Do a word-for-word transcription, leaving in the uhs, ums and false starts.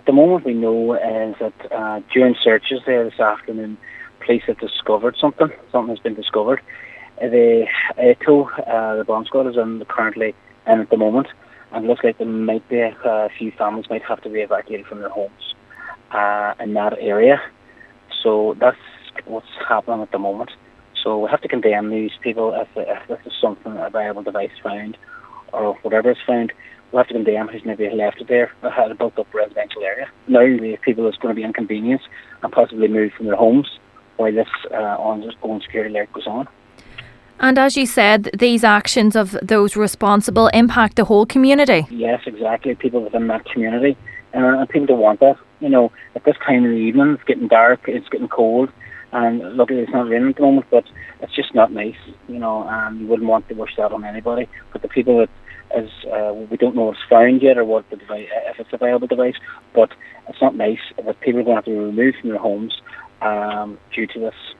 the moment we know is that uh, during searches there this afternoon, police have discovered something. Something has been discovered. Uh, the A T O, uh, the bomb squad, is in currently in at the moment, and it looks like there might be a, a few families might have to be evacuated from their homes uh, in that area. So that's what's happening at the moment. So we have to condemn these people if, if this is something, a viable device found, or whatever is found. We have to condemn who's maybe left it there, or had a built-up residential area. Now we have people that's going to be inconvenienced and possibly moved from their homes while this uh, ongoing security alert goes on. And as you said, these actions of those responsible impact the whole community. Yes, exactly. People within that community, and, and people don't want that. You know, at this time of the evening, it's getting dark, it's getting cold, and luckily it's not raining at the moment, but it's just not nice, you know, and you wouldn't want to wish that on anybody. But the people that is, uh, we don't know what's found yet or what the device, if it's a viable device, but it's not nice that people are going to have to be removed from their homes um, due to this.